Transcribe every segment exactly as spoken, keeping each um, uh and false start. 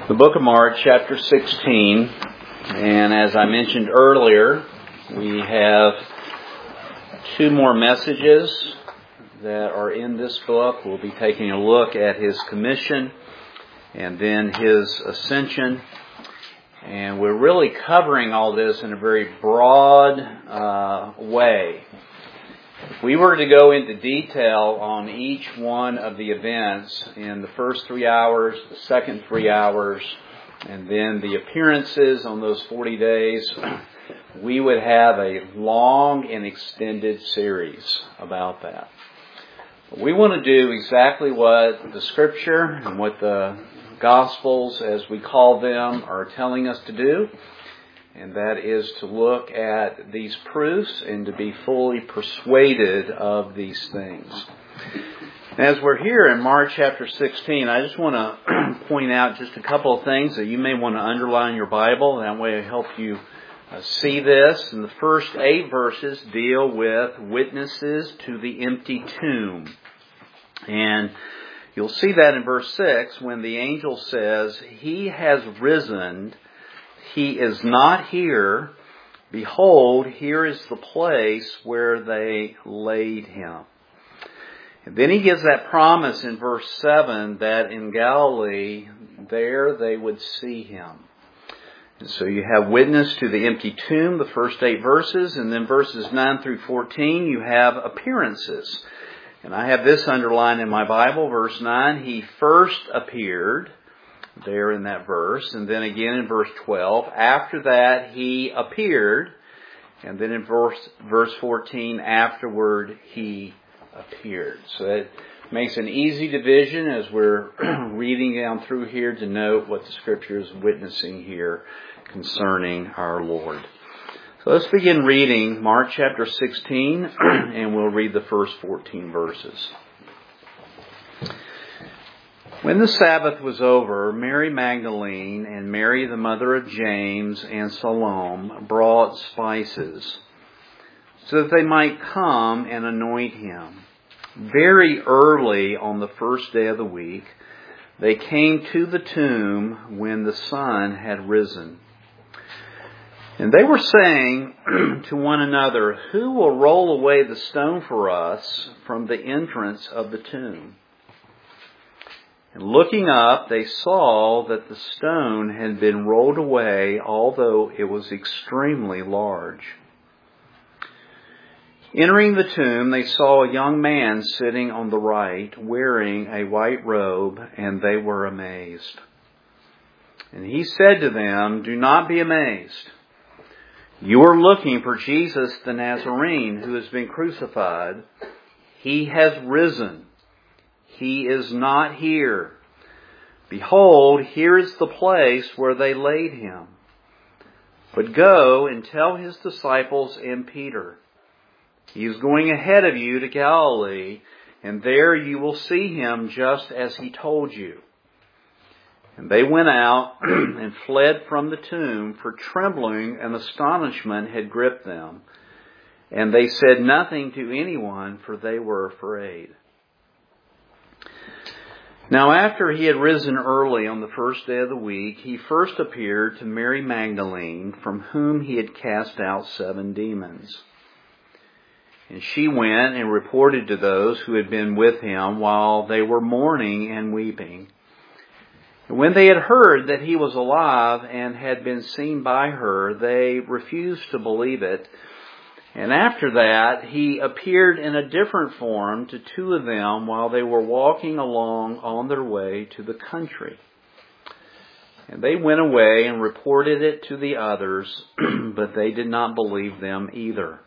The book of Mark, chapter sixteen, and as I mentioned earlier, we have two more messages that are in this book. We'll be taking a look at His commission and then His ascension, and we're really covering all this in a very broad uh, way. If we were to go into detail on each one of the events in the first three hours, the second three hours, and then the appearances on those forty days, we would have a long and extended series about that. But we want to do exactly what the Scripture and what the Gospels, as we call them, are telling us to do. And that is to look at these proofs and to be fully persuaded of these things. As we're here in Mark chapter sixteen, I just want to point out just a couple of things that you may want to underline in your Bible. That way it'll help you uh, see this. And the first eight verses deal with witnesses to the empty tomb. And you'll see that in verse six when the angel says, "He has risen. He is not here. Behold, here is the place where they laid him." And then he gives that promise in verse seven that in Galilee, there they would see him. And so you have witness to the empty tomb, the first eight verses, and then verses nine through fourteen, you have appearances. And I have this underlined in my Bible, verse nine, "He first appeared," there in that verse, and then again in verse twelve. After that, he appeared, and then in verse verse fourteen, afterward he appeared. So that makes an easy division as we're reading down through here to note what the Scripture is witnessing here concerning our Lord. So let's begin reading Mark chapter sixteen, and we'll read the first fourteen verses. When the Sabbath was over, Mary Magdalene and Mary the mother of James and Salome brought spices so that they might come and anoint him. Very early on the first day of the week, they came to the tomb when the sun had risen. And they were saying to one another, "Who will roll away the stone for us from the entrance of the tomb?" And looking up, they saw that the stone had been rolled away, although it was extremely large. Entering the tomb, they saw a young man sitting on the right, wearing a white robe, and they were amazed. And he said to them, "Do not be amazed. You are looking for Jesus the Nazarene, who has been crucified. He has risen. He is not here. Behold, here is the place where they laid him. But go and tell his disciples and Peter, he is going ahead of you to Galilee, and there you will see him just as he told you." And they went out and fled from the tomb, for trembling and astonishment had gripped them. And they said nothing to anyone, for they were afraid. Now after he had risen early on the first day of the week, he first appeared to Mary Magdalene, from whom he had cast out seven demons. And she went and reported to those who had been with him while they were mourning and weeping. And when they had heard that he was alive and had been seen by her, they refused to believe it. And after that, he appeared in a different form to two of them while they were walking along on their way to the country. And they went away and reported it to the others, but they did not believe them either.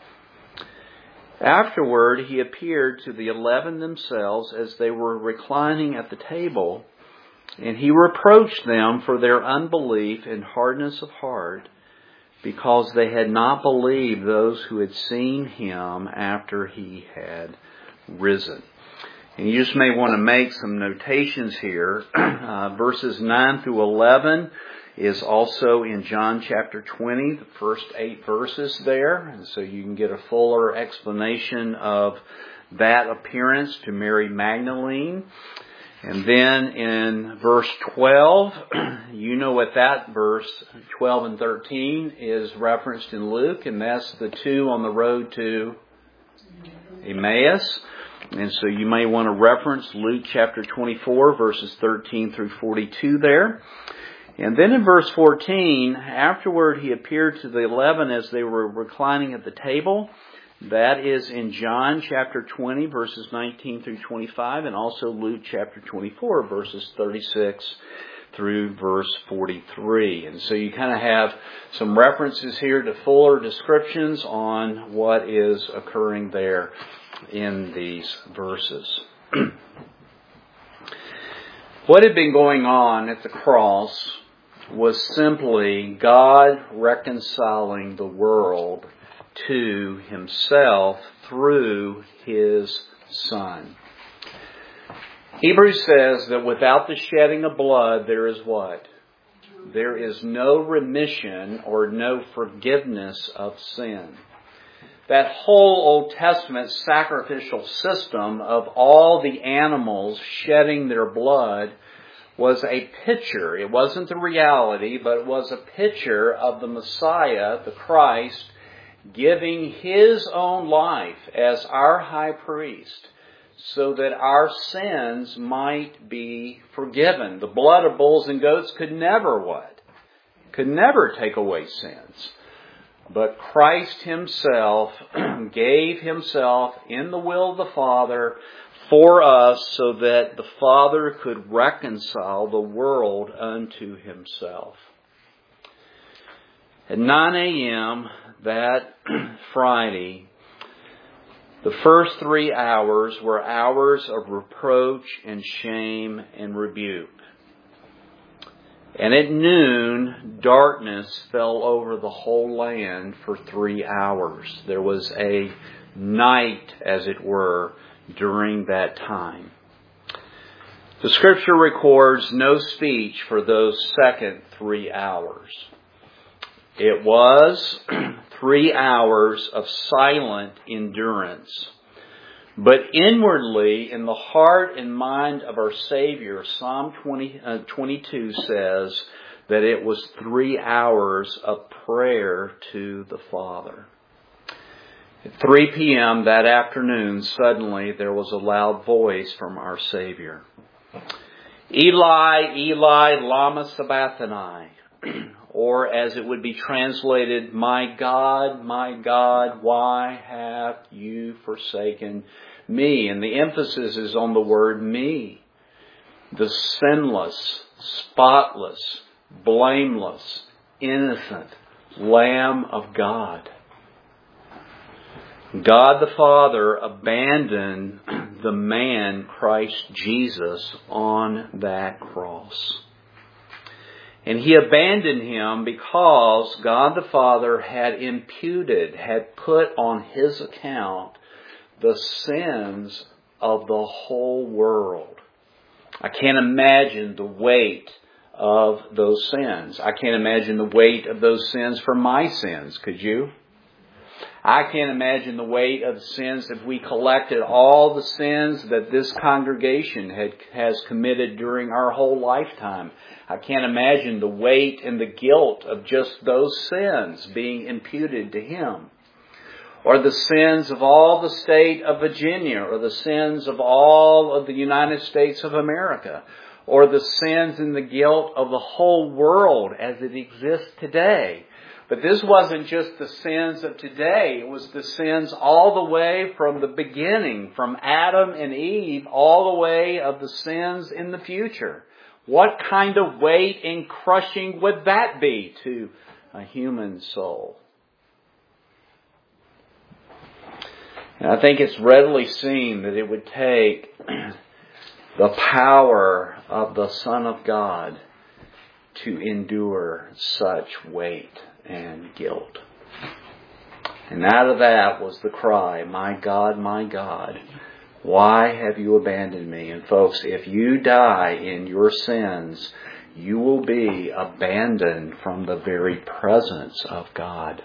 Afterward, he appeared to the eleven themselves as they were reclining at the table, and he reproached them for their unbelief and hardness of heart, because they had not believed those who had seen him after he had risen. And you just may want to make some notations here. Uh, verses nine through eleven is also in John chapter twenty, the first eight verses there. And so you can get a fuller explanation of that appearance to Mary Magdalene. And then in verse twelve, you know what that verse, twelve and thirteen, is referenced in Luke, and that's the two on the road to Emmaus. And so you may want to reference Luke chapter twenty-four, verses thirteen through forty-two there. And then in verse fourteen, afterward he appeared to the eleven as they were reclining at the table. That is in John chapter twenty, verses nineteen through twenty-five, and also Luke chapter twenty-four, verses thirty-six through verse forty-three. And so you kind of have some references here to fuller descriptions on what is occurring there in these verses. What had been going on at the cross was simply God reconciling the world to Himself through His Son. Hebrews says that without the shedding of blood, there is what? There is no remission or no forgiveness of sin. That whole Old Testament sacrificial system of all the animals shedding their blood was a picture. It wasn't the reality, but it was a picture of the Messiah, the Christ, giving His own life as our high priest so that our sins might be forgiven. The blood of bulls and goats could never what? Could never take away sins. But Christ Himself gave Himself in the will of the Father for us so that the Father could reconcile the world unto Himself. At nine a.m. that Friday, the first three hours were hours of reproach and shame and rebuke. And at noon, darkness fell over the whole land for three hours. There was a night, as it were, during that time. The Scripture records no speech for those second three hours. It was three hours of silent endurance. But inwardly, in the heart and mind of our Savior, Psalm twenty, uh, twenty-two says that it was three hours of prayer to the Father. At three p.m. that afternoon, suddenly there was a loud voice from our Savior. Eli, Eli, lama sabachthani. Or as it would be translated, my God, my God, why have you forsaken me? And the emphasis is on the word me. The sinless, spotless, blameless, innocent Lamb of God. God the Father abandoned the man Christ Jesus on that cross. And He abandoned Him because God the Father had imputed, had put on His account the sins of the whole world. I can't imagine the weight of those sins. I can't imagine the weight of those sins for my sins. Could you? I can't imagine the weight of the sins if we collected all the sins that this congregation had, has committed during our whole lifetime. I can't imagine the weight and the guilt of just those sins being imputed to Him. Or the sins of all the state of Virginia, or the sins of all of the United States of America, or the sins and the guilt of the whole world as it exists today. But this wasn't just the sins of today. It was the sins all the way from the beginning, from Adam and Eve, all the way of the sins in the future. What kind of weight and crushing would that be to a human soul? And I think it's readily seen that it would take the power of the Son of God to endure such weight and guilt. And out of that was the cry, my God, my God, why have you abandoned me? And folks, if you die in your sins, you will be abandoned from the very presence of God.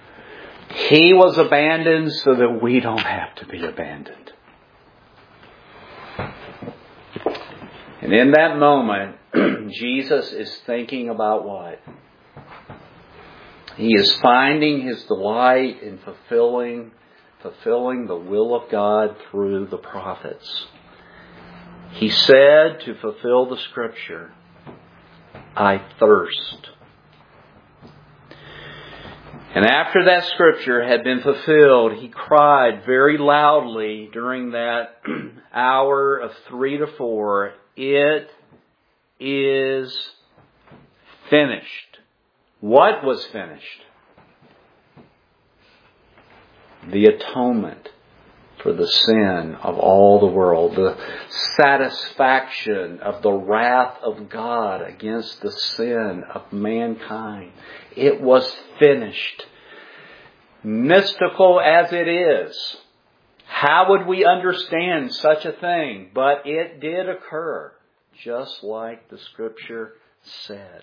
He was abandoned so that we don't have to be abandoned. And in that moment, Jesus is thinking about what? He is finding his delight in fulfilling, fulfilling the will of God through the prophets. He said to fulfill the Scripture, I thirst. And after that Scripture had been fulfilled, he cried very loudly during that hour of three to four, it is finished. What was finished? The atonement for the sin of all the world. The satisfaction of the wrath of God against the sin of mankind. It was finished. Mystical as it is, how would we understand such a thing? But it did occur, just like the Scripture said.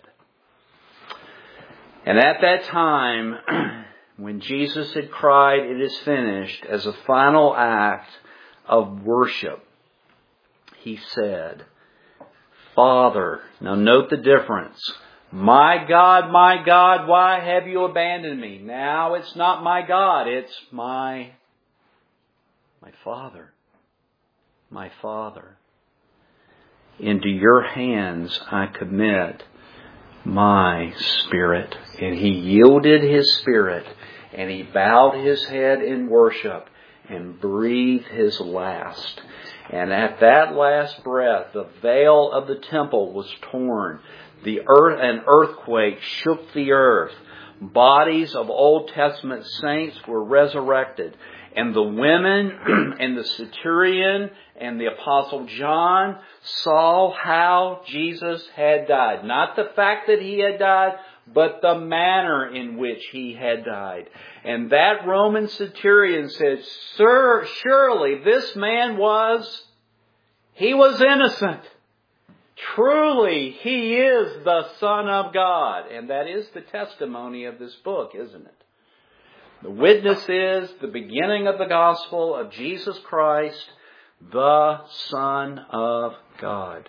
And at that time, when Jesus had cried, it is finished, as a final act of worship, he said, Father, now note the difference. My God, my God, why have you abandoned me? Now it's not my God, it's my, my Father. My Father. Into your hands I commit my spirit. And he yielded his spirit, and he bowed his head in worship and breathed his last. And at that last breath, the veil of the temple was torn. The earth, an earthquake shook the earth. Bodies of Old Testament saints were resurrected. And the women and the centurion and the Apostle John saw how Jesus had died. Not the fact that he had died, but the manner in which he had died. And that Roman centurion said, Sir, surely this man was, he was innocent. Truly, he is the Son of God. And that is the testimony of this book, isn't it? The witness is the beginning of the gospel of Jesus Christ, the Son of God.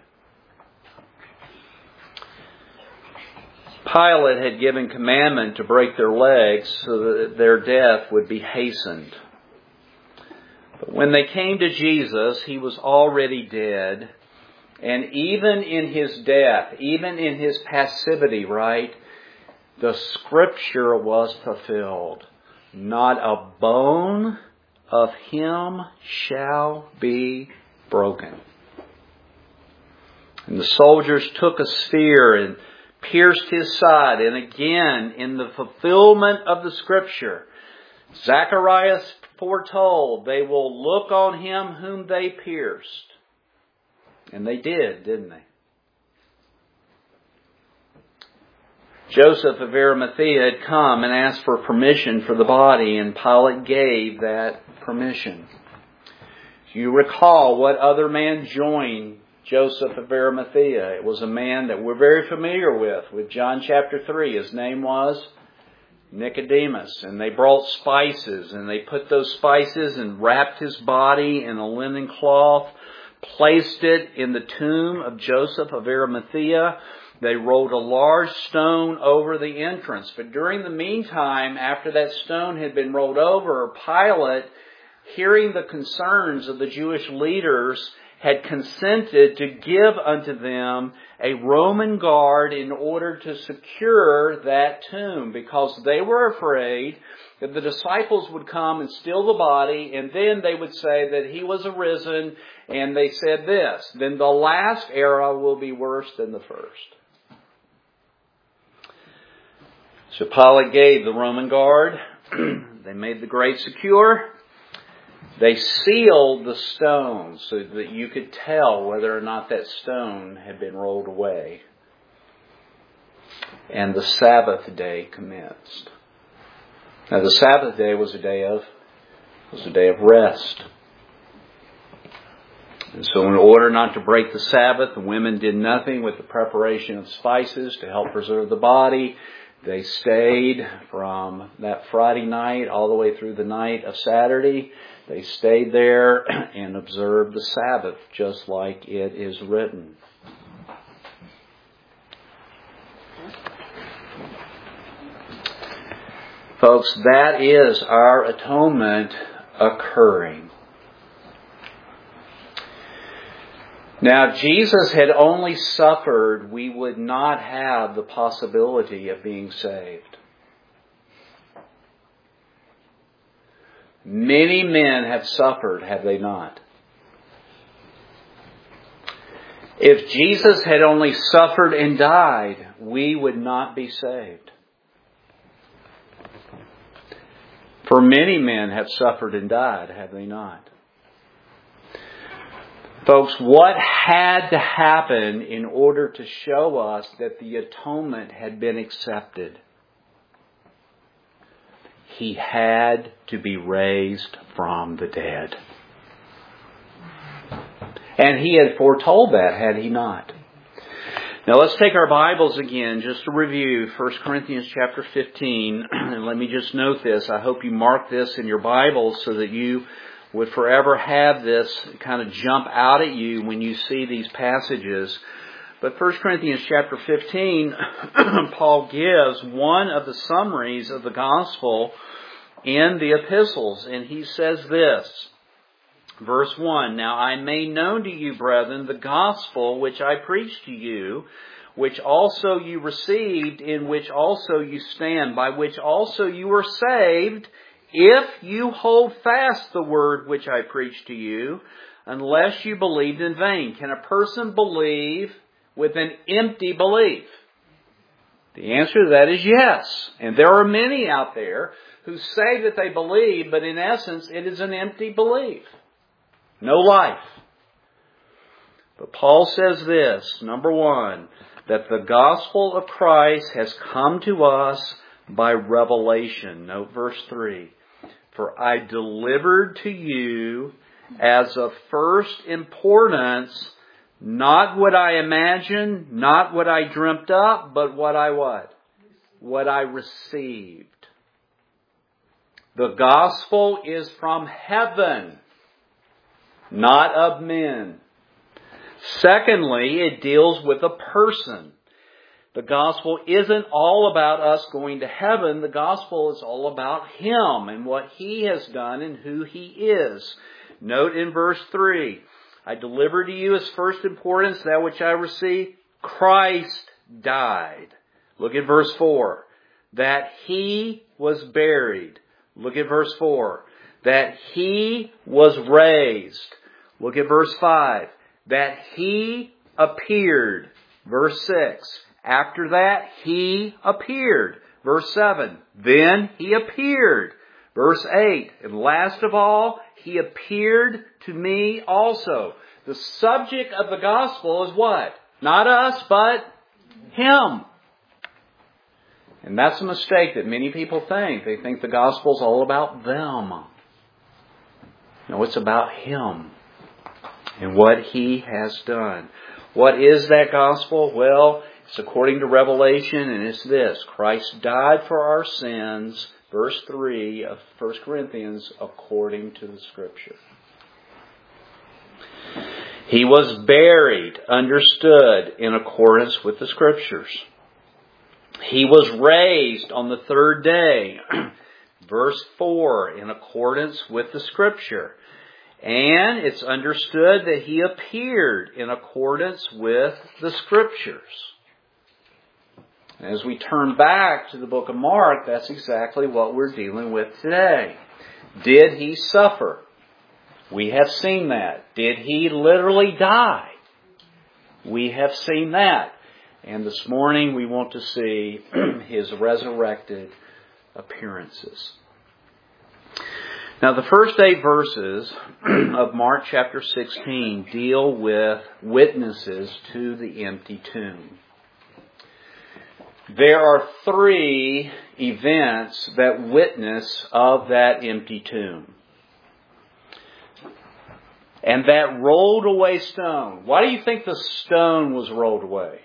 Pilate had given commandment to break their legs so that their death would be hastened. But when they came to Jesus, he was already dead. And even in his death, even in his passivity, right, the Scripture was fulfilled. Not a bone of him shall be broken. And the soldiers took a spear and pierced his side. And again, in the fulfillment of the Scripture, Zacharias foretold, they will look on him whom they pierced. And they did, didn't they? Joseph of Arimathea had come and asked for permission for the body, and Pilate gave that permission. You recall what other man joined Joseph of Arimathea. It was a man that we're very familiar with, with John chapter three. His name was Nicodemus. And they brought spices, and they put those spices and wrapped his body in a linen cloth, placed it in the tomb of Joseph of Arimathea. They rolled a large stone over the entrance. But during the meantime, after that stone had been rolled over, Pilate, hearing the concerns of the Jewish leaders, had consented to give unto them a Roman guard in order to secure that tomb, because they were afraid that the disciples would come and steal the body, and then they would say that he was arisen, and they said this, then the last era will be worse than the first. So Pilate gave the Roman guard. They made the grave secure. They sealed the stone so that you could tell whether or not that stone had been rolled away. And the Sabbath day commenced. Now the Sabbath day was a day of was a day of rest. And so in order not to break the Sabbath, the women did nothing with the preparation of spices to help preserve the body. They stayed from that Friday night all the way through the night of Saturday They stayed there and observed the Sabbath just like it is written. Folks, that is our atonement occurring. Now, if Jesus had only suffered, we would not have the possibility of being saved. Many men have suffered, have they not? If Jesus had only suffered and died, we would not be saved. For many men have suffered and died, have they not? Folks, what had to happen in order to show us that the atonement had been accepted? He had to be raised from the dead. And He had foretold that, had He not? Now let's take our Bibles again just to review First Corinthians chapter fifteen. And let me just note this. I hope you mark this in your Bibles so that you would forever have this kind of jump out at you when you see these passages. But First Corinthians chapter fifteen, Paul gives one of the summaries of the gospel in the epistles. And he says this, verse one, "Now I made known to you, brethren, the gospel which I preached to you, which also you received, in which also you stand, by which also you are saved, if you hold fast the word which I preached to you, unless you believed in vain." Can a person believe with an empty belief? The answer to that is yes. And there are many out there who say that they believe, but in essence it is an empty belief. No life. But Paul says this, number one, that the gospel of Christ has come to us by revelation. Note verse three. "For I delivered to you as of first importance, not what I imagined, not what I dreamt up, but what I what? What I received." The gospel is from heaven, not of men. Secondly, it deals with a person. The gospel isn't all about us going to heaven. The gospel is all about Him and what He has done and who He is. Note in verse three, "I delivered to you as first importance that which I received. Christ died." Look at verse four. "That He was buried." Look at verse four. "That He was raised." Look at verse five. "That He appeared." Verse six. "After that, He appeared." Verse seven. "Then He appeared." Verse eight. "And last of all, He appeared to me also." The subject of the gospel is what? Not us, but Him. And that's a mistake that many people think. They think the gospel is all about them. No, it's about Him and what He has done. What is that gospel? Well, it's according to Revelation, and it's this. Christ died for our sins, verse three of First Corinthians, according to the Scripture. He was buried, understood, in accordance with the Scriptures. He was raised on the third day, verse four, in accordance with the Scripture. And it's understood that He appeared in accordance with the Scriptures. As we turn back to the book of Mark, that's exactly what we're dealing with today. Did He suffer? We have seen that. Did He literally die? We have seen that. And this morning we want to see His resurrected appearances. Now the first eight verses of Mark chapter sixteen deal with witnesses to the empty tomb. There are three events that witness of that empty tomb. And that rolled away stone. Why do you think the stone was rolled away?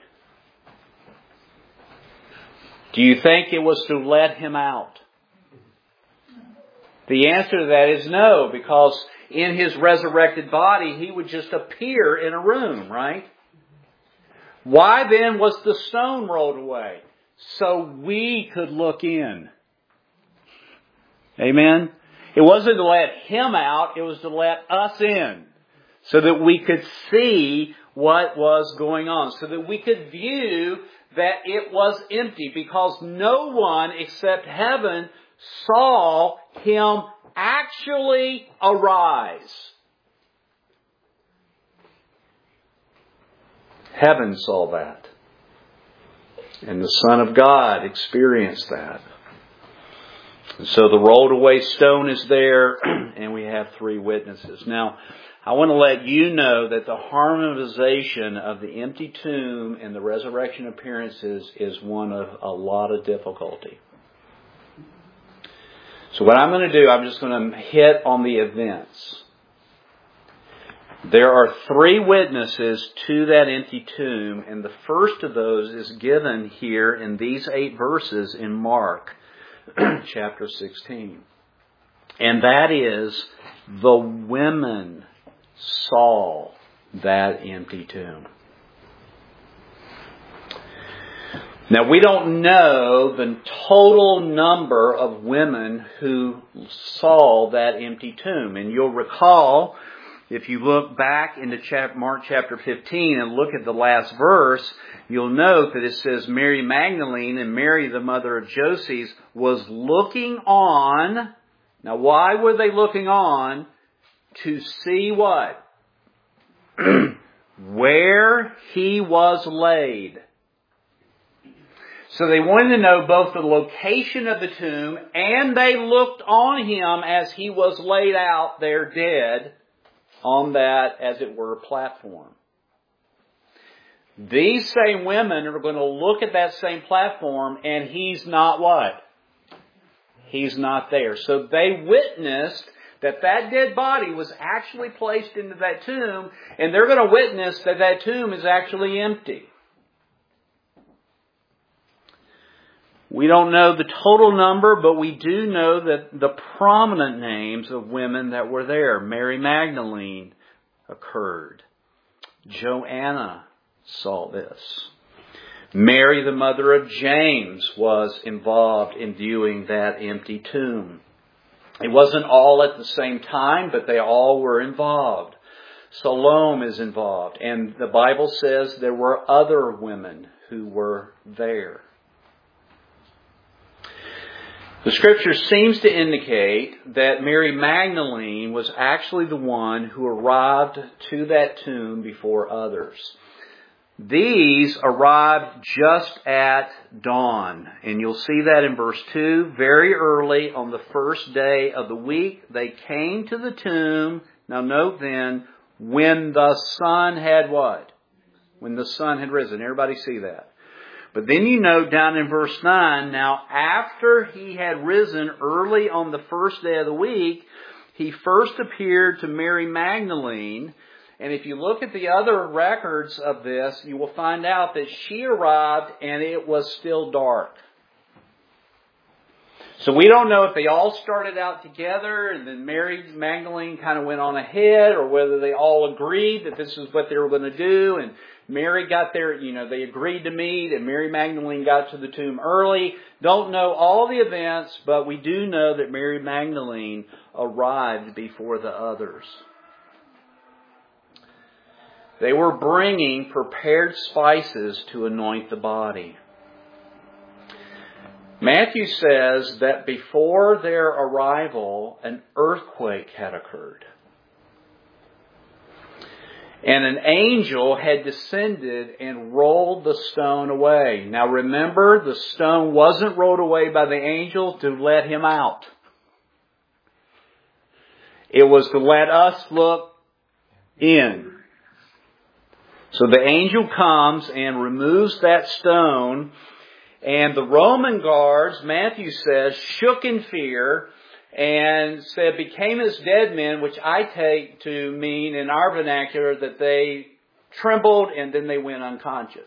Do you think it was to let Him out? The answer to that is no, because in His resurrected body, He would just appear in a room, right? Why then was the stone rolled away? So we could look in. Amen? It wasn't to let Him out, it was to let us in. So that we could see what was going on. So that we could view that it was empty. Because no one except heaven saw Him actually arise. Heaven saw that. And the Son of God experienced that. And so the rolled away stone is there, and we have three witnesses. Now, I want to let you know that the harmonization of the empty tomb and the resurrection appearances is one of a lot of difficulty. So what I'm going to do, I'm just going to hit on the events. There are three witnesses to that empty tomb, and the first of those is given here in these eight verses in Mark chapter sixteen. And that is, the women saw that empty tomb. Now, we don't know the total number of women who saw that empty tomb. And you'll recall, if you look back into Mark chapter fifteen and look at the last verse, you'll note that it says Mary Magdalene and Mary, the mother of Joses, was looking on. Now, why were they looking on? To see what? Where He was laid. So they wanted to know both the location of the tomb, and they looked on Him as He was laid out there dead on that, as it were, platform. These same women are going to look at that same platform, and He's not what? He's not there. So they witnessed that that dead body was actually placed into that tomb, and they're going to witness that that tomb is actually empty. We don't know the total number, but we do know that the prominent names of women that were there. Mary Magdalene occurred. Joanna saw this. Mary, the mother of James, was involved in viewing that empty tomb. It wasn't all at the same time, but they all were involved. Salome is involved. And the Bible says there were other women who were there. The Scripture seems to indicate that Mary Magdalene was actually the one who arrived to that tomb before others. These arrived just at dawn. And you'll see that in verse two. Very early on the first day of the week, they came to the tomb. Now note then, when the sun had what? When the sun had risen. Everybody see that? But then you note down in verse nine, now after He had risen early on the first day of the week, He first appeared to Mary Magdalene. And if you look at the other records of this, you will find out that she arrived and it was still dark. So we don't know if they all started out together and then Mary Magdalene kind of went on ahead, or whether they all agreed that this is what they were going to do. And Mary got there, you know, they agreed to meet, and Mary Magdalene got to the tomb early. Don't know all the events, but we do know that Mary Magdalene arrived before the others. They were bringing prepared spices to anoint the body. Matthew says that before their arrival, an earthquake had occurred. And an angel had descended and rolled the stone away. Now remember, the stone wasn't rolled away by the angel to let him out. It was to let us look in. So the angel comes and removes that stone. And the Roman guards, Matthew says, shook in fear and said, became as dead men, which I take to mean in our vernacular that they trembled and then they went unconscious.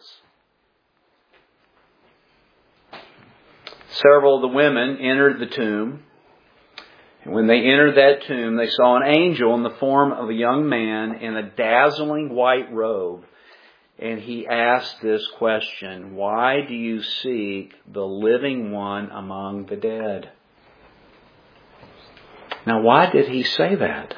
Several of the women entered the tomb. When they entered that tomb, they saw an angel in the form of a young man in a dazzling white robe. And he asked this question, "Why do you seek the living one among the dead?" Now, why did he say that?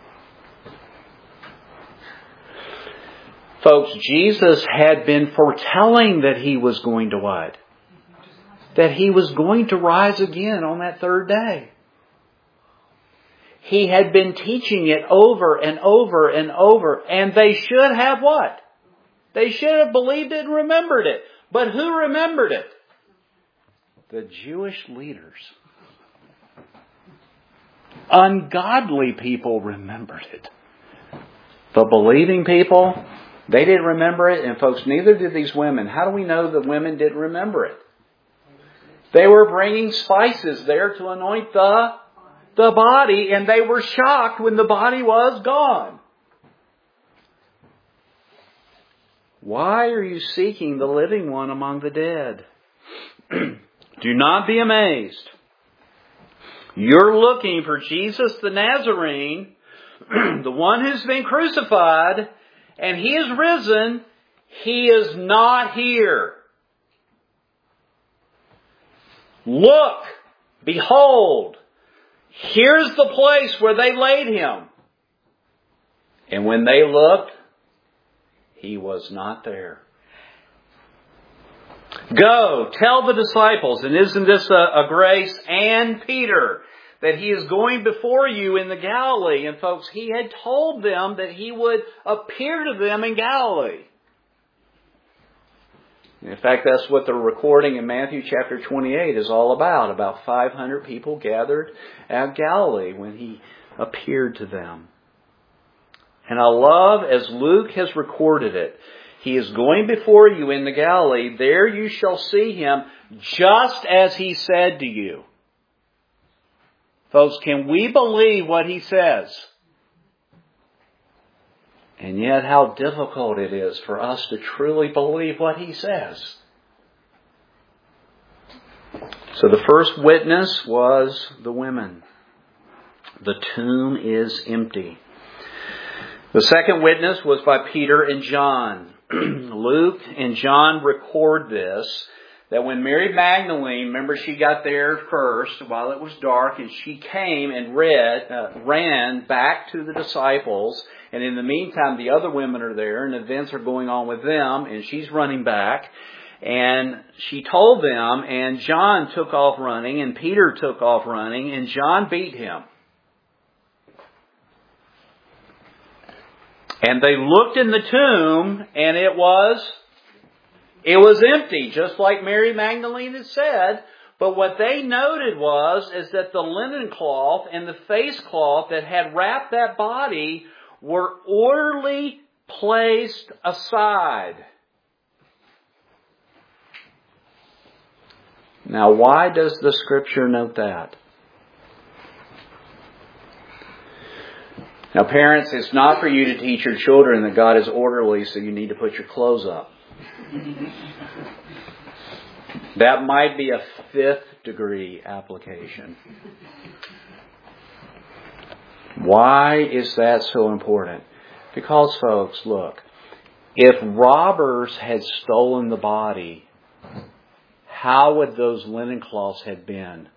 Folks, Jesus had been foretelling that he was going to what? That he was going to rise again on that third day. He had been teaching it over and over and over, and they should have what? They should have believed it and remembered it. But who remembered it? The Jewish leaders. Ungodly people remembered it. The believing people, they didn't remember it. And folks, neither did these women. How do we know the women didn't remember it? They were bringing spices there to anoint the, the body, and they were shocked when the body was gone. Why are you seeking the living one among the dead? Do not be amazed. You're looking for Jesus the Nazarene, the one who's been crucified, and He is risen. He is not here. Look, behold, here's the place where they laid Him. And when they looked, He was not there. Go, tell the disciples, and isn't this a, a grace, and Peter, that He is going before you in the Galilee. And folks, He had told them that He would appear to them in Galilee. In fact, that's what the recording in Matthew chapter twenty-eight is all about. About five hundred people gathered at Galilee when He appeared to them. And I love, as Luke has recorded it, He is going before you in the Galilee. There you shall see Him just as He said to you. Folks, can we believe what He says? And yet how difficult it is for us to truly believe what He says. So the first witness was the women. The tomb is empty. The second witness was by Peter and John. Luke and John record this, that when Mary Magdalene, remember she got there first while it was dark, and she came and read, uh, ran back to the disciples, and in the meantime the other women are there and events are going on with them, and she's running back, and she told them, and John took off running, and Peter took off running, and John beat him. And they looked in the tomb, and it was, it was empty, just like Mary Magdalene had said. But what they noted was, is that the linen cloth and the face cloth that had wrapped that body were orderly placed aside. Now, why does the Scripture note that? Now, parents, it's not for you to teach your children that God is orderly, so you need to put your clothes up. That might be a fifth degree application. Why is that so important? Because, folks, look, if robbers had stolen the body, how would those linen cloths have been?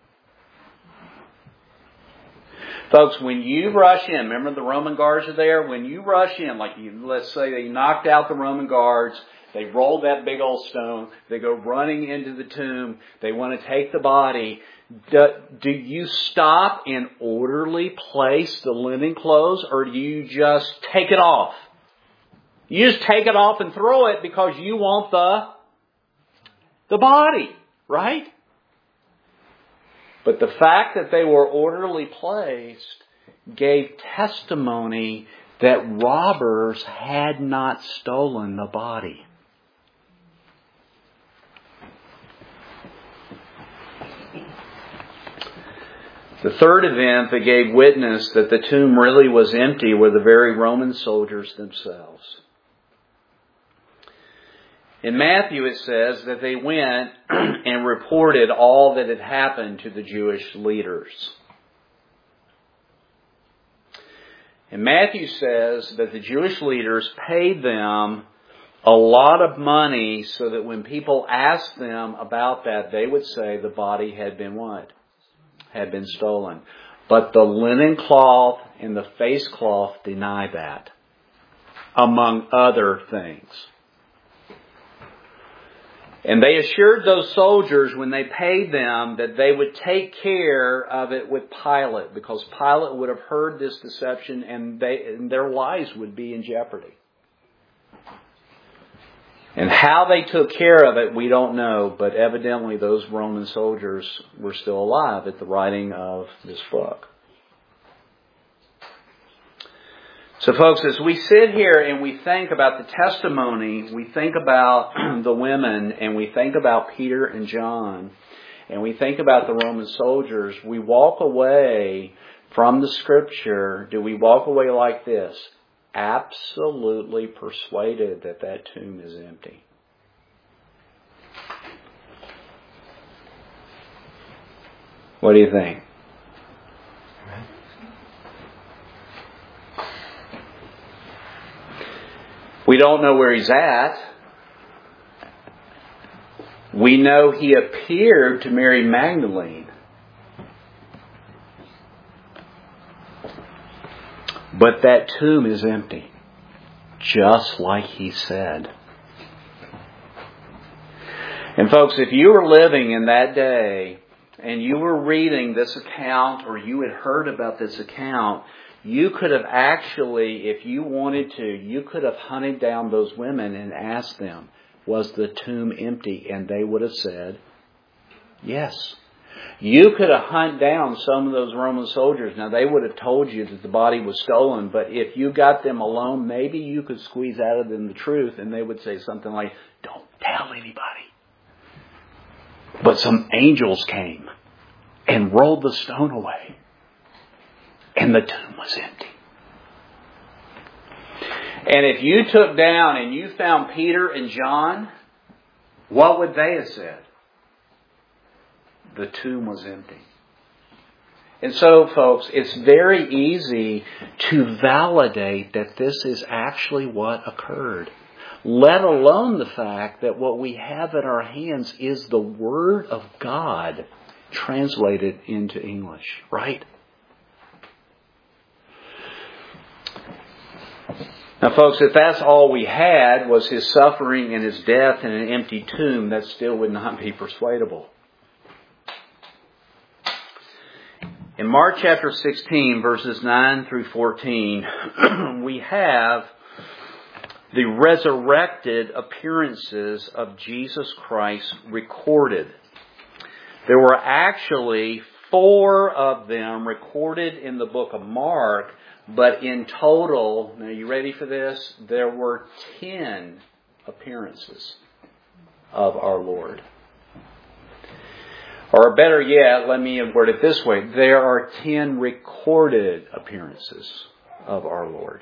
Folks, when you rush in, remember the Roman guards are there? When you rush in, like you, let's say they knocked out the Roman guards, they rolled that big old stone, they go running into the tomb, they want to take the body. Do, do you stop and orderly place the linen clothes, or do you just take it off? You just take it off and throw it because you want the, the body, right? But the fact that they were orderly placed gave testimony that robbers had not stolen the body. The third event that gave witness that the tomb really was empty were the very Roman soldiers themselves. In Matthew it says that they went and reported all that had happened to the Jewish leaders. And Matthew says that the Jewish leaders paid them a lot of money so that when people asked them about that, they would say the body had been what? Had been stolen. But the linen cloth and the face cloth deny that, among other things. And they assured those soldiers when they paid them that they would take care of it with Pilate, because Pilate would have heard this deception and, they, and their lives would be in jeopardy. And how they took care of it, we don't know, but evidently those Roman soldiers were still alive at the writing of this book. So folks, as we sit here and we think about the testimony, we think about the women, and we think about Peter and John, and we think about the Roman soldiers, we walk away from the Scripture, do we walk away like this? Absolutely persuaded that that tomb is empty. What do you think? We don't know where he's at. We know he appeared to Mary Magdalene. But that tomb is empty, just like he said. And folks, if you were living in that day and you were reading this account, or you had heard about this account, you could have actually, if you wanted to, you could have hunted down those women and asked them, was the tomb empty? And they would have said, yes. You could have hunted down some of those Roman soldiers. Now, they would have told you that the body was stolen, but if you got them alone, maybe you could squeeze out of them the truth, and they would say something like, don't tell anybody. But some angels came and rolled the stone away, and the tomb was empty. And if you took down and you found Peter and John, what would they have said? The tomb was empty. And so, folks, it's very easy to validate that this is actually what occurred. Let alone the fact that what we have in our hands is the Word of God translated into English, right? Now, folks, if that's all we had was his suffering and his death in an empty tomb, that still would not be persuadable. In Mark chapter sixteen, verses nine through fourteen, we have the resurrected appearances of Jesus Christ recorded. There were actually four of them recorded in the book of Mark, but in total, now you ready for this? There were ten appearances of our Lord. Or better yet, let me word it this way. There are ten recorded appearances of our Lord.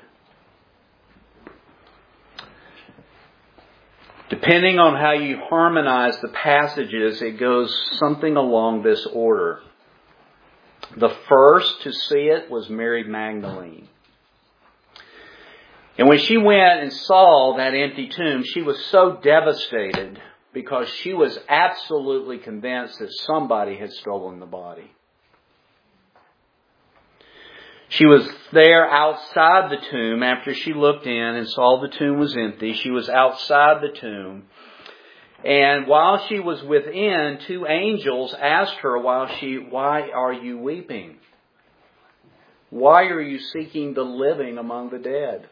Depending on how you harmonize the passages, it goes something along this order. The first to see it was Mary Magdalene. And when she went and saw that empty tomb, she was so devastated because she was absolutely convinced that somebody had stolen the body. She was there outside the tomb after she looked in and saw the tomb was empty. She was outside the tomb. And while she was within, two angels asked her, while she, why are you weeping? Why are you seeking the living among the dead?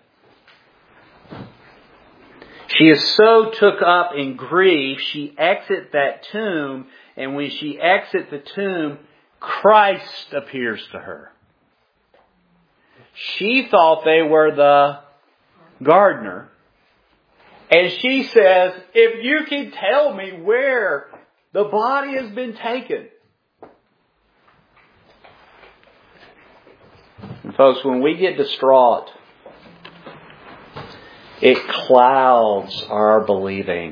She is so took up in grief, she exits that tomb, and when she exits the tomb, Christ appears to her. She thought they were the gardener. And she says, if you can tell me where the body has been taken. And folks, when we get distraught, it clouds our believing.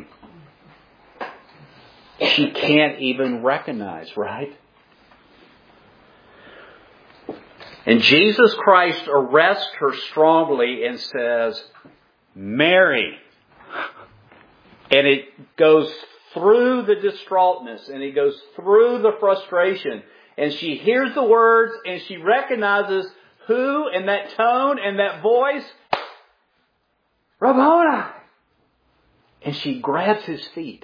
She can't even recognize, right? And Jesus Christ arrests her strongly and says, Mary. And it goes through the distraughtness and it goes through the frustration. And she hears the words and she recognizes who and that tone and that voice. Rabboni! And she grabs his feet.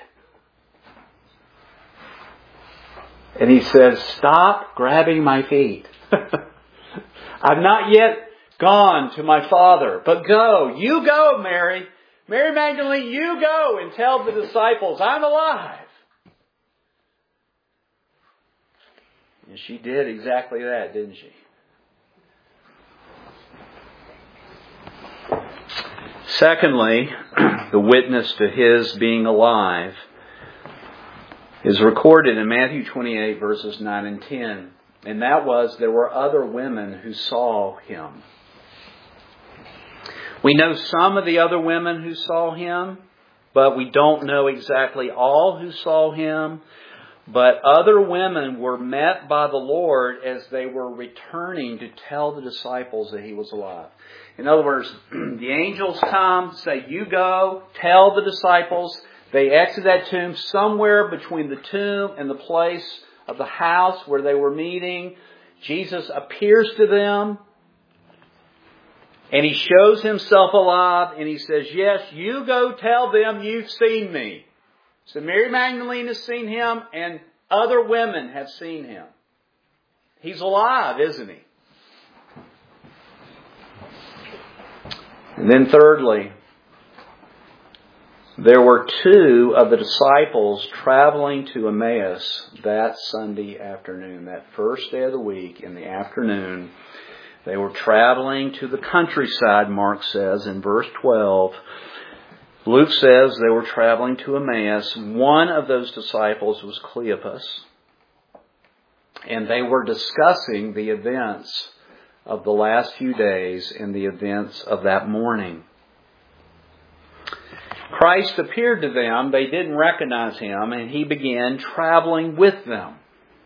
And he says, stop grabbing my feet. I've not yet gone to my Father, but go. You go, Mary. Mary Magdalene, you go and tell the disciples, I'm alive. And she did exactly that, didn't she? Secondly, the witness to his being alive is recorded in Matthew twenty-eight, verses nine and ten. And that was, there were other women who saw him. We know some of the other women who saw him, but we don't know exactly all who saw him. But other women were met by the Lord as they were returning to tell the disciples that he was alive. In other words, the angels come, say, you go, tell the disciples. They exit that tomb somewhere between the tomb and the place of the house where they were meeting. Jesus appears to them. And he shows himself alive and he says, yes, you go tell them you've seen me. So Mary Magdalene has seen him and other women have seen him. He's alive, isn't he? And then thirdly, there were two of the disciples traveling to Emmaus that Sunday afternoon, that first day of the week in the afternoon. They were traveling to the countryside, Mark says in verse twelve. Luke says they were traveling to Emmaus. One of those disciples was Cleopas. And they were discussing the events of the last few days and the events of that morning. Christ appeared to them. They didn't recognize him, and he began traveling with them.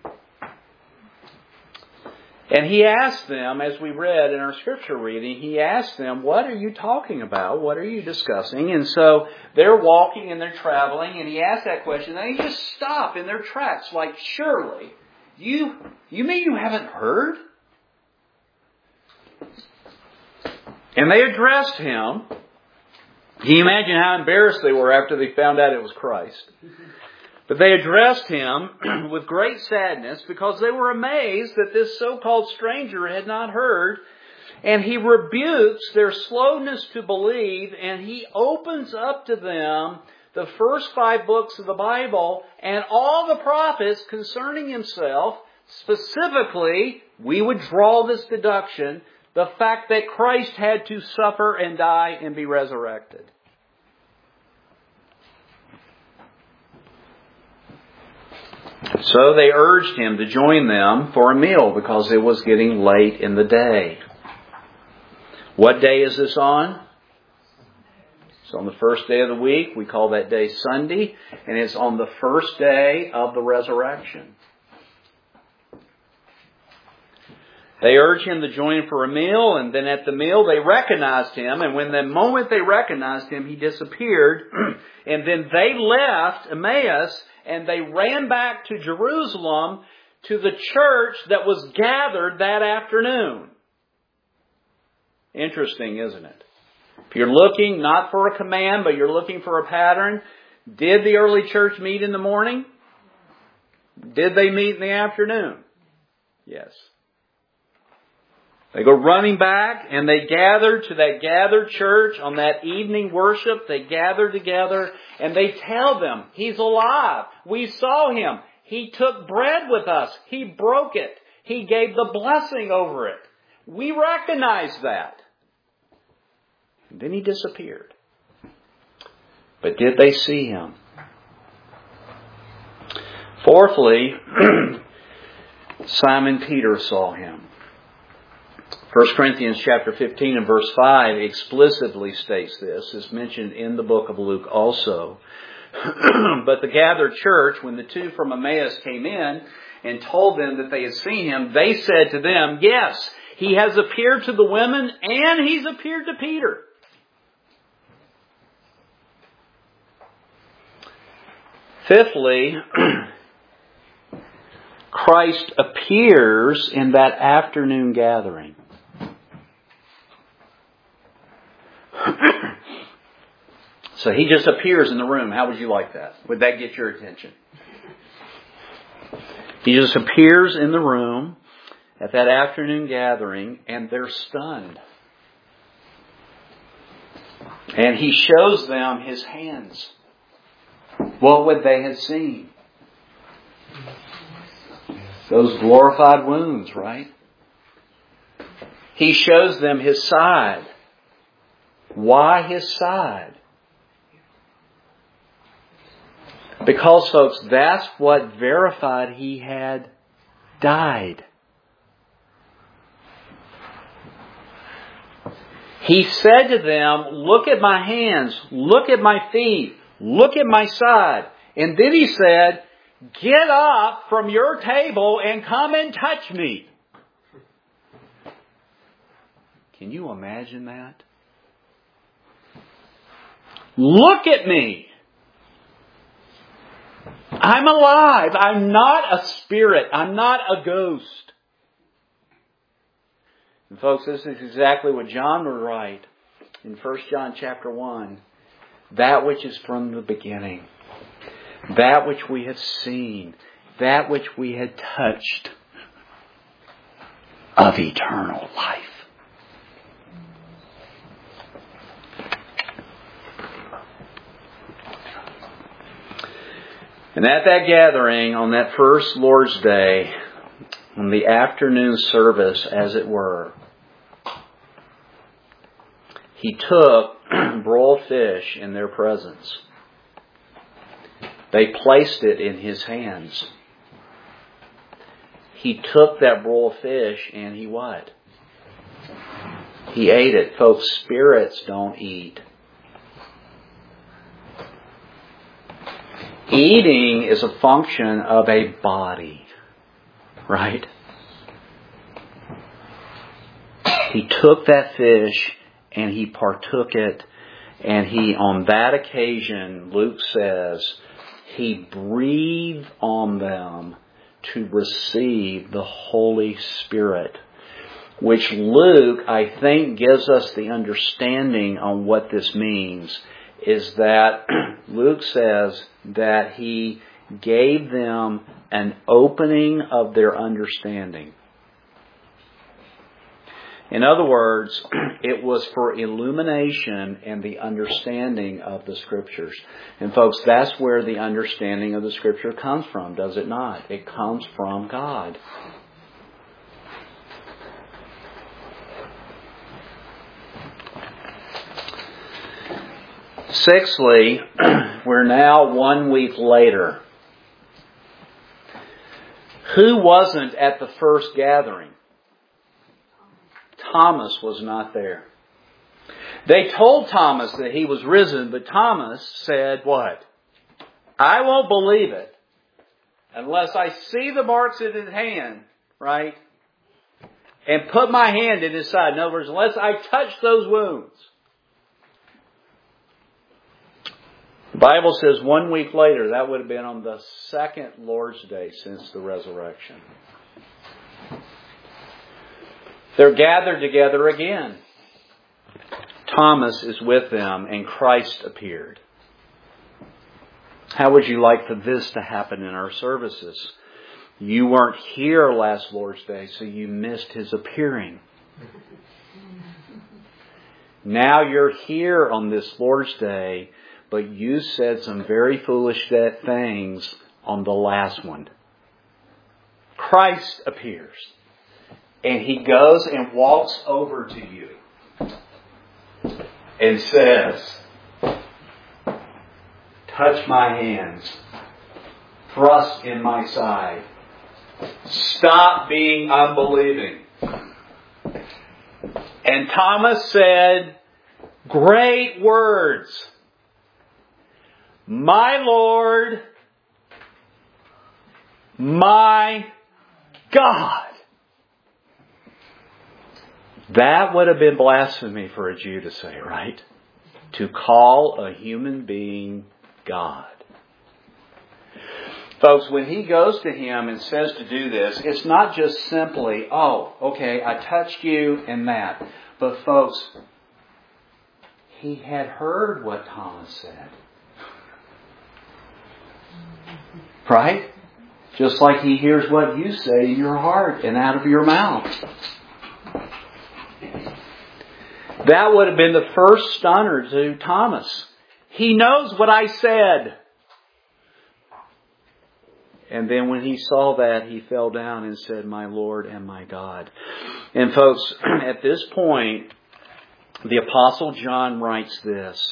And he asked them, as we read in our scripture reading, he asked them, what are you talking about? What are you discussing? And so they're walking and they're traveling, and he asked that question, and they just stop in their tracks, like, surely, you, you mean you haven't heard? And they addressed him. Can you imagine how embarrassed they were after they found out it was Christ? But they addressed him with great sadness because they were amazed that this so-called stranger had not heard. And he rebukes their slowness to believe, and he opens up to them the first five books of the Bible and all the prophets concerning himself. Specifically, we would draw this deduction, the fact that Christ had to suffer and die and be resurrected. So they urged him to join them for a meal because it was getting late in the day. What day is this on? It's on the first day of the week. We call that day Sunday. And it's on the first day of the resurrection. They urged him to join for a meal, and then at the meal they recognized him, and when the moment they recognized him, he disappeared. And then they left Emmaus, and they ran back to Jerusalem to the church that was gathered that afternoon. Interesting, isn't it? If you're looking not for a command, but you're looking for a pattern, did the early church meet in the morning? Did they meet in the afternoon? Yes. They go running back and they gather to that gathered church on that evening worship. They gather together and they tell them, he's alive. We saw him. He took bread with us. He broke it. He gave the blessing over it. We recognize that. And then he disappeared. But did they see him? Fourthly, Simon Peter saw him. First Corinthians chapter fifteen and verse five explicitly states this. It's mentioned in the book of Luke also. But the gathered church, when the two from Emmaus came in and told them that they had seen him, they said to them, yes, He has appeared to the women and He's appeared to Peter. Fifthly, Christ appears in that afternoon gathering. So He just appears in the room. How would you like that? Would that get your attention? He just appears in the room at that afternoon gathering, and they're stunned. And He shows them His hands. What would they have seen? Those glorified wounds, right? He shows them His side. Why His side? Because, folks, that's what verified He had died. He said to them, look at my hands, look at my feet, look at my side. And then He said, get up from your table and come and touch me. Can you imagine that? Look at me. I'm alive. I'm not a spirit. I'm not a ghost. And folks, this is exactly what John would write in First John chapter one. That which is from the beginning. That which we have seen. That which we had touched. Of eternal life. And at that gathering, on that first Lord's Day, on the afternoon service, as it were, He took broiled fish in their presence. They placed it in His hands. He took that broiled fish and He what? He ate it. Folks, spirits don't eat. Eating is a function of a body, right? He took that fish and He partook it, and He, on that occasion, Luke says, He breathed on them to receive the Holy Spirit. Which Luke, I think, gives us the understanding on what this means. Is that Luke says that He gave them an opening of their understanding. In other words, it was for illumination and the understanding of the Scriptures. And folks, that's where the understanding of the Scripture comes from, does it not? It comes from God. Sixthly, we're now one week later. Who wasn't at the first gathering? Thomas was not there. They told Thomas that He was risen, but Thomas said what? I won't believe it unless I see the marks in His hand, right? And put my hand in His side. In other words, unless I touch those wounds. The Bible says one week later, that would have been on the second Lord's Day since the resurrection. They're gathered together again. Thomas is with them and Christ appeared. How would you like for this to happen in our services? You weren't here last Lord's Day, so you missed His appearing. Now you're here on this Lord's Day, but you said some very foolish things on the last one. Christ appears. And He goes and walks over to you. And says, touch my hands. Thrust in my side. Stop being unbelieving. And Thomas said, great words. My Lord, my God. That would have been blasphemy for a Jew to say, right? To call a human being God. Folks, when he goes to him and says to do this, it's not just simply, oh, okay, I touched you and that. But folks, he had heard what Thomas said. Right? Just like he hears what you say in your heart and out of your mouth. That would have been the first stunner to Thomas. He knows what I said. And then when he saw that, he fell down and said, my Lord and my God. And folks, at this point, the Apostle John writes this.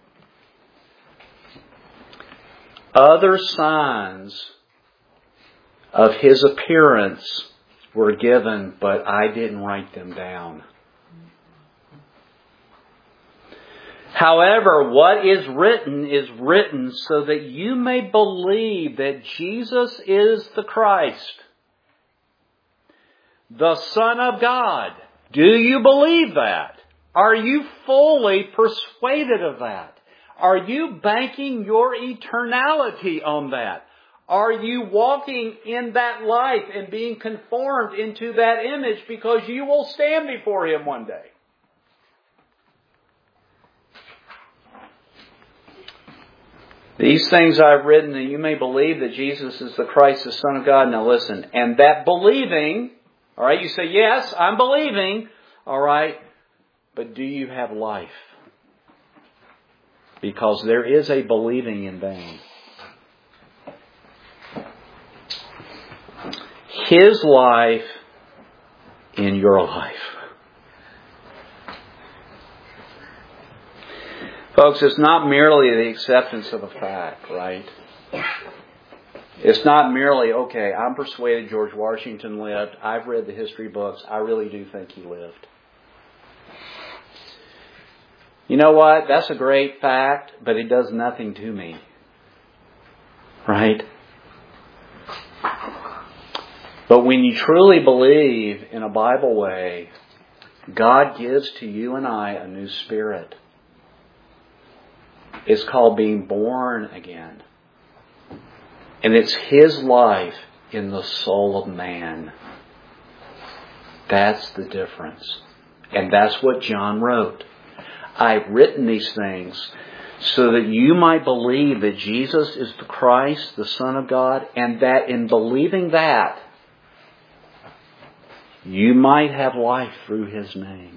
Other signs of his appearance were given, but I didn't write them down. However, what is written is written so that you may believe that Jesus is the Christ, the Son of God. Do you believe that? Are you fully persuaded of that? Are you banking your eternality on that? Are you walking in that life and being conformed into that image because you will stand before Him one day? These things I've written that you may believe that Jesus is the Christ, the Son of God. Now listen, and that believing, all right, you say, yes, I'm believing, all right, but do you have life? Because there is a believing in vain. His life in your life. Folks, it's not merely the acceptance of a fact, right? It's not merely, okay, I'm persuaded George Washington lived. I've read the history books. I really do think he lived. You know what? That's a great fact, but it does nothing to me. Right? But when you truly believe in a Bible way, God gives to you and I a new spirit. It's called being born again. And it's His life in the soul of man. That's the difference. And that's what John wrote. I've written these things so that you might believe that Jesus is the Christ, the Son of God, and that in believing that, you might have life through His name.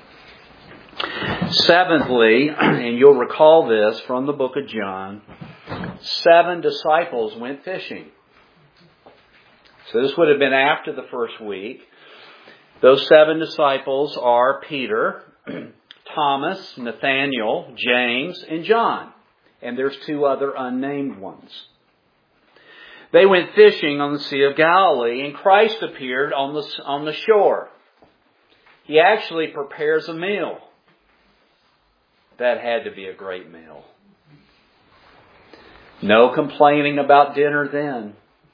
Seventhly, and you'll recall this from the book of John, seven disciples went fishing. So this would have been after the first week. Those seven disciples are Peter, Thomas, Nathaniel, James, and John. And there's two other unnamed ones. They went fishing on the Sea of Galilee, and Christ appeared on the, on the shore. He actually prepares a meal. That had to be a great meal. No complaining about dinner then.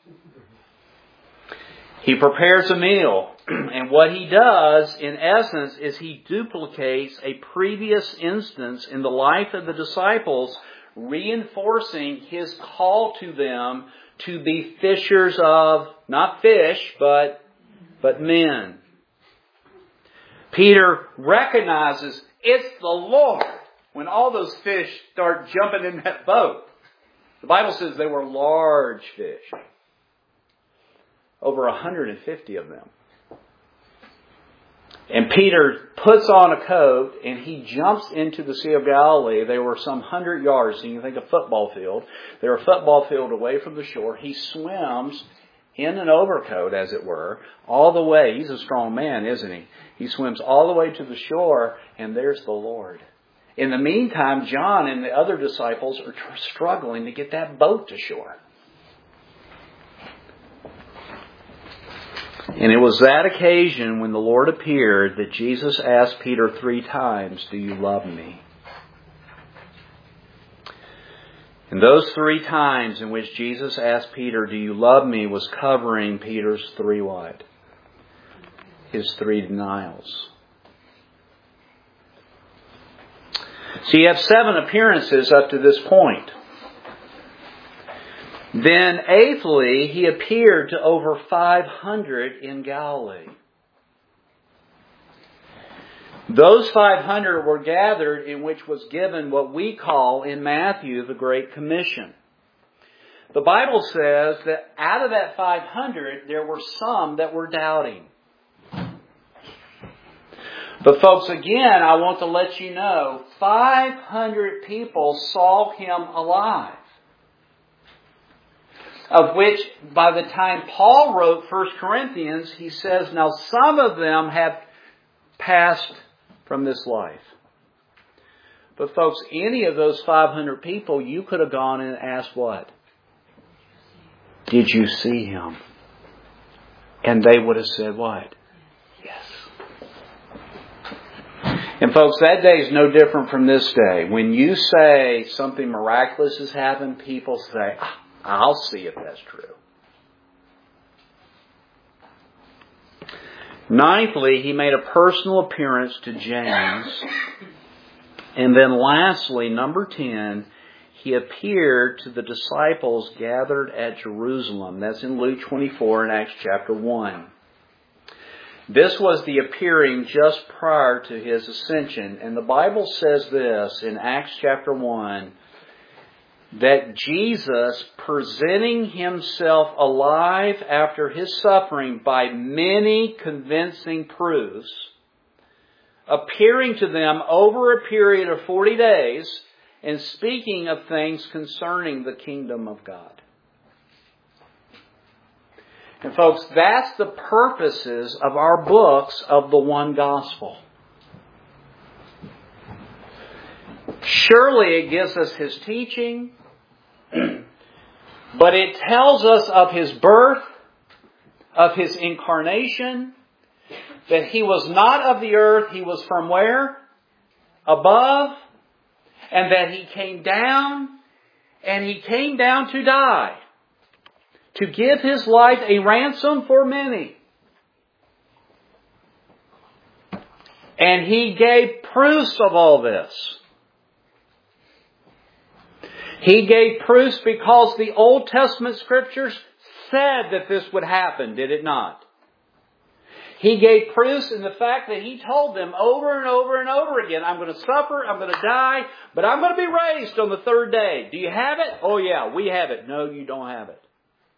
He prepares a meal. And what He does, in essence, is He duplicates a previous instance in the life of the disciples, reinforcing His call to them to be fishers of, not fish, but, but men. Peter recognizes it's the Lord when all those fish start jumping in that boat. The Bible says they were large fish. Over one hundred fifty of them. And Peter puts on a coat and he jumps into the Sea of Galilee. They were some hundred yards, so you can think of a football field. They're a football field away from the shore. He swims in an overcoat, as it were, all the way. He's a strong man, isn't he? He swims all the way to the shore, and there's the Lord. In the meantime, John and the other disciples are tr- struggling to get that boat to shore. And it was that occasion when the Lord appeared that Jesus asked Peter three times, "Do you love me?" And those three times in which Jesus asked Peter, "Do you love me?" was covering Peter's three what? His three denials. So you have seven appearances up to this point. Then, eighthly, He appeared to over five hundred in Galilee. Those five hundred were gathered in which was given what we call in Matthew the Great Commission. The Bible says that out of that five hundred, there were some that were doubting. But folks, again, I want to let you know, five hundred people saw Him alive. Of which, by the time Paul wrote First Corinthians, he says, now some of them have passed from this life. But folks, any of those five hundred people, you could have gone and asked what? Did you see Him? And they would have said what? Yes. And folks, that day is no different from this day. When you say something miraculous has happened, people say, ah, I'll see if that's true. Ninthly, He made a personal appearance to James. And then lastly, number ten, He appeared to the disciples gathered at Jerusalem. That's in Luke twenty-four and Acts chapter one. This was the appearing just prior to His ascension. And the Bible says this in Acts chapter one, that Jesus, presenting Himself alive after His suffering by many convincing proofs, appearing to them over a period of forty days, and speaking of things concerning the kingdom of God. And folks, that's the purposes of our books of the one gospel. Surely it gives us His teaching, but it tells us of His birth, of His incarnation, that He was not of the earth, He was from where? Above. And that He came down, and He came down to die, to give His life a ransom for many. And He gave proofs of all this. He gave proofs because the Old Testament Scriptures said that this would happen, did it not? He gave proofs in the fact that He told them over and over and over again, I'm going to suffer, I'm going to die, but I'm going to be raised on the third day. Do you have it? Oh yeah, we have it. No, you don't have it.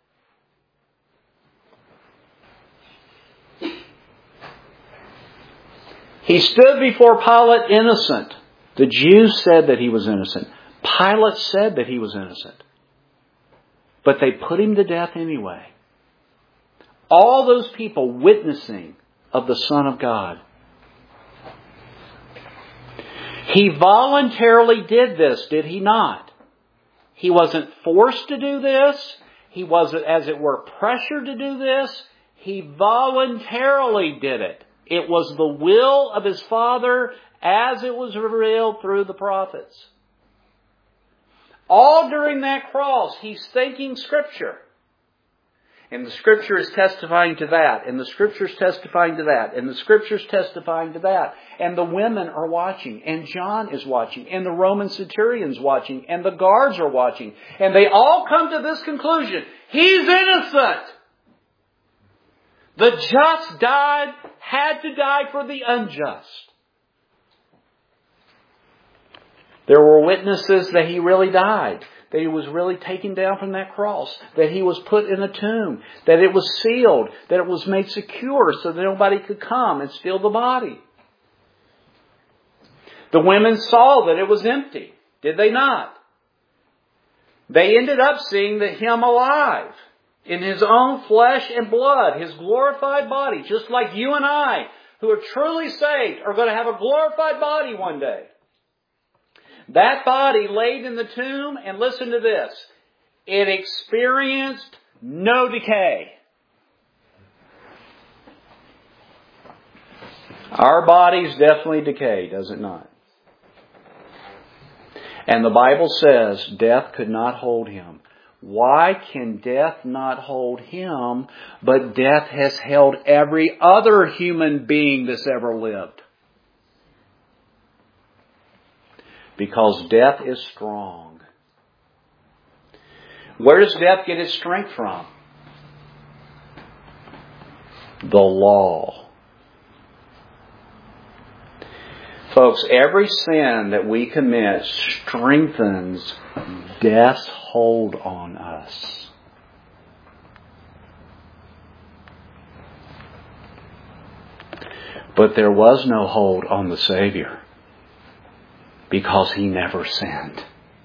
He stood before Pilate innocent. The Jews said that He was innocent. Pilate said that He was innocent. But they put Him to death anyway. All those people witnessing of the Son of God. He voluntarily did this, did He not? He wasn't forced to do this. He wasn't, as it were, pressured to do this. He voluntarily did it. It was the will of His Father as it was revealed through the prophets. All during that cross, He's thinking Scripture. And the Scripture is testifying to that. And the Scripture is testifying to that. And the Scripture is testifying to that. And the women are watching. And John is watching. And the Roman centurion's watching. And the guards are watching. And they all come to this conclusion. He's innocent. The just died, had to die for the unjust. There were witnesses that He really died. That He was really taken down from that cross. That He was put in a tomb. That it was sealed. That it was made secure so that nobody could come and steal the body. The women saw that it was empty. Did they not? They ended up seeing the Him alive. In His own flesh and blood. His glorified body. Just like you and I, who are truly saved, are going to have a glorified body one day. That body laid in the tomb, and listen to this, it experienced no decay. Our bodies definitely decay, does it not? And the Bible says death could not hold Him. Why can death not hold Him, but death has held every other human being that's ever lived? because death is strong. Where does death get its strength from? The law. Folks, every sin that we commit strengthens death's hold on us. But there was no hold on the Savior because He never sinned.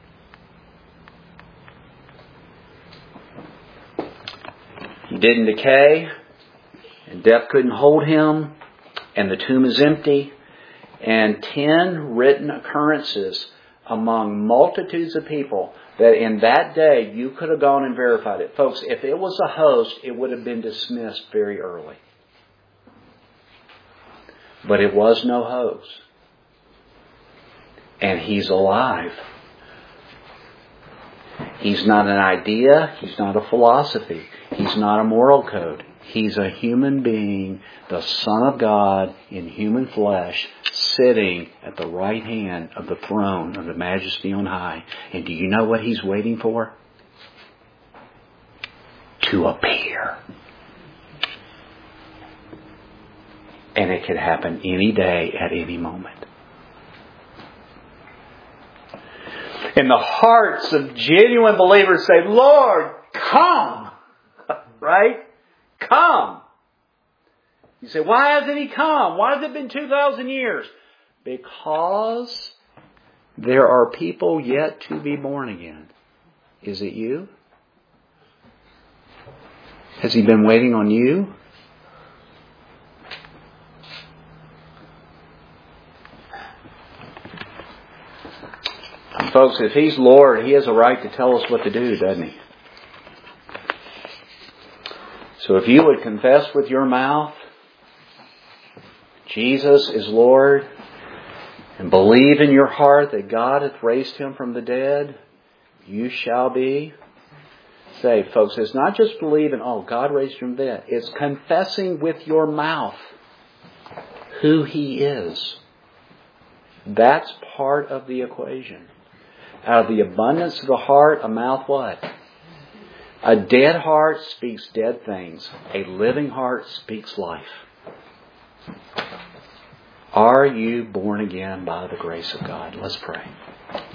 He didn't decay, and death couldn't hold Him, and the tomb is empty. And ten written occurrences among multitudes of people that in that day you could have gone and verified it. Folks, if it was a host, it would have been dismissed very early. But it was no host. And He's alive. He's not an idea. He's not a philosophy. He's not a moral code. He's a human being, the Son of God in human flesh, sitting at the right hand of the throne of the Majesty on high. And do you know what He's waiting for? To appear. And it could happen any day at any moment. And the hearts of genuine believers say, Lord, come! Right? Come! You say, why hasn't He come? Why has it been two thousand years? Because there are people yet to be born again. Is it you? Has He been waiting on you? And folks, if He's Lord, He has a right to tell us what to do, doesn't He? So if you would confess with your mouth Jesus is Lord, and believe in your heart that God hath raised Him from the dead, you shall be saved. Folks, it's not just believing, oh, God raised Him from the dead. It's confessing with your mouth who He is. That's part of the equation. Out of the abundance of the heart, a mouth what? A dead heart speaks dead things. A living heart speaks life. Are you born again by the grace of God? Let's pray.